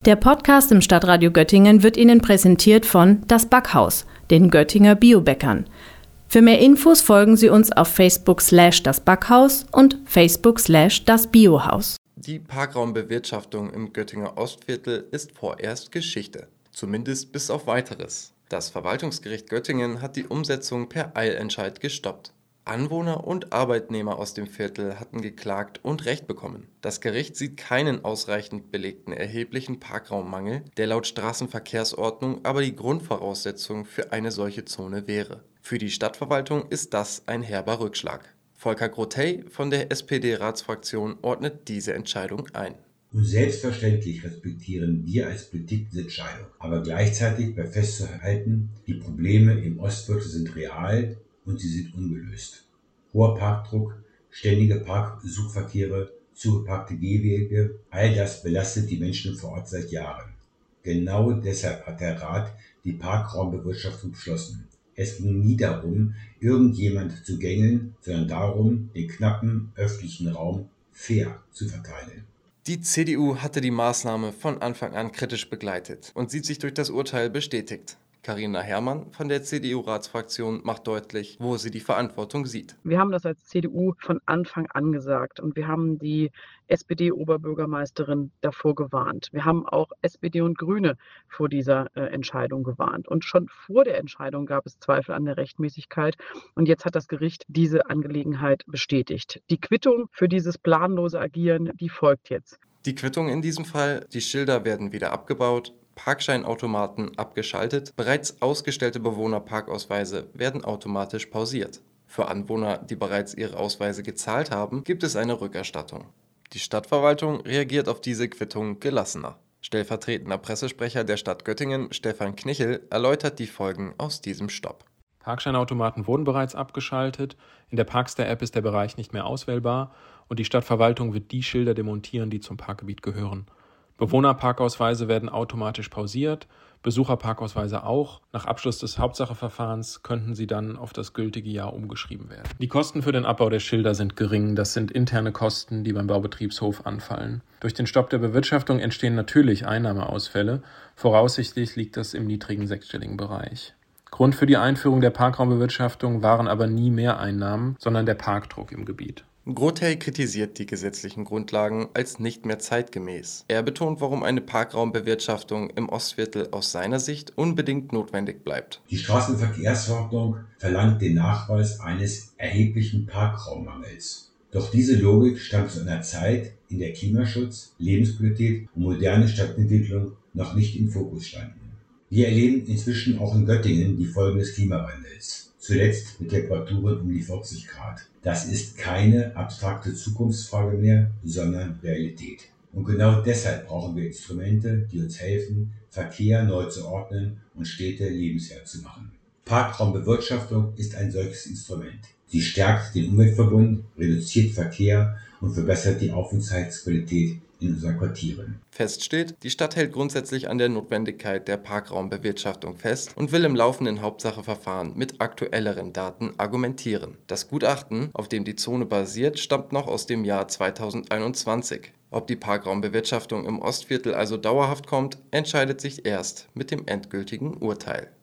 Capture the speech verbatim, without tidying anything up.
Der Podcast im Stadtradio Göttingen wird Ihnen präsentiert von Das Backhaus, den Göttinger Biobäckern. Für mehr Infos folgen Sie uns auf Facebook slash das Backhaus und Facebook slash das Biohaus. Die Parkraumbewirtschaftung im Göttinger Ostviertel ist vorerst Geschichte, zumindest bis auf Weiteres. Das Verwaltungsgericht Göttingen hat die Umsetzung per Eilentscheid gestoppt. Anwohner und Arbeitnehmer aus dem Viertel hatten geklagt und Recht bekommen. Das Gericht sieht keinen ausreichend belegten erheblichen Parkraummangel, der laut Straßenverkehrsordnung aber die Grundvoraussetzung für eine solche Zone wäre. Für die Stadtverwaltung ist das ein herber Rückschlag. Volker Grothey von der S P D-Ratsfraktion ordnet diese Entscheidung ein. Und selbstverständlich respektieren wir als Politik diese Entscheidung. Aber gleichzeitig bei festzuhalten, die Probleme im Ostviertel sind real und sie sind ungelöst. Hoher Parkdruck, ständige Parksuchverkehre, zugeparkte Gehwege, all das belastet die Menschen vor Ort seit Jahren. Genau deshalb hat der Rat die Parkraumbewirtschaftung beschlossen. Es ging nie darum, irgendjemand zu gängeln, sondern darum, den knappen öffentlichen Raum fair zu verteilen. Die C D U hatte die Maßnahme von Anfang an kritisch begleitet und sieht sich durch das Urteil bestätigt. Carina Herrmann von der C D U-Ratsfraktion macht deutlich, wo sie die Verantwortung sieht. Wir haben das als C D U von Anfang an gesagt und wir haben die S P D-Oberbürgermeisterin davor gewarnt. Wir haben auch S P D und Grüne vor dieser äh, Entscheidung gewarnt. Und schon vor der Entscheidung gab es Zweifel an der Rechtmäßigkeit. Und jetzt hat das Gericht diese Angelegenheit bestätigt. Die Quittung für dieses planlose Agieren, die folgt jetzt. Die Quittung in diesem Fall, die Schilder werden wieder abgebaut, Parkscheinautomaten abgeschaltet, bereits ausgestellte Bewohnerparkausweise werden automatisch pausiert. Für Anwohner, die bereits ihre Ausweise gezahlt haben, gibt es eine Rückerstattung. Die Stadtverwaltung reagiert auf diese Quittung gelassener. Stellvertretender Pressesprecher der Stadt Göttingen, Stefan Knichel, erläutert die Folgen aus diesem Stopp. Parkscheinautomaten wurden bereits abgeschaltet, in der Parkstar-App ist der Bereich nicht mehr auswählbar und die Stadtverwaltung wird die Schilder demontieren, die zum Parkgebiet gehören. Bewohnerparkausweise werden automatisch pausiert, Besucherparkausweise auch. Nach Abschluss des Hauptsacheverfahrens könnten sie dann auf das gültige Jahr umgeschrieben werden. Die Kosten für den Abbau der Schilder sind gering. Das sind interne Kosten, die beim Baubetriebshof anfallen. Durch den Stopp der Bewirtschaftung entstehen natürlich Einnahmeausfälle. Voraussichtlich liegt das im niedrigen sechsstelligen Bereich. Grund für die Einführung der Parkraumbewirtschaftung waren aber nie Mehreinnahmen, sondern der Parkdruck im Gebiet. Grothey kritisiert die gesetzlichen Grundlagen als nicht mehr zeitgemäß. Er betont, warum eine Parkraumbewirtschaftung im Ostviertel aus seiner Sicht unbedingt notwendig bleibt. Die Straßenverkehrsordnung verlangt den Nachweis eines erheblichen Parkraummangels. Doch diese Logik stammt zu einer Zeit, in der Klimaschutz, Lebensqualität und moderne Stadtentwicklung noch nicht im Fokus standen. Wir erleben inzwischen auch in Göttingen die Folgen des Klimawandels. Zuletzt mit Temperaturen um die vierzig Grad. Das ist keine abstrakte Zukunftsfrage mehr, sondern Realität. Und genau deshalb brauchen wir Instrumente, die uns helfen, Verkehr neu zu ordnen und Städte lebenswert zu machen. Parkraumbewirtschaftung ist ein solches Instrument. Sie stärkt den Umweltverbund, reduziert Verkehr und verbessert die Aufenthaltsqualität in unseren Quartieren. Fest steht, die Stadt hält grundsätzlich an der Notwendigkeit der Parkraumbewirtschaftung fest und will im laufenden Hauptsacheverfahren mit aktuelleren Daten argumentieren. Das Gutachten, auf dem die Zone basiert, stammt noch aus dem Jahr zweitausendeinundzwanzig. Ob die Parkraumbewirtschaftung im Ostviertel also dauerhaft kommt, entscheidet sich erst mit dem endgültigen Urteil.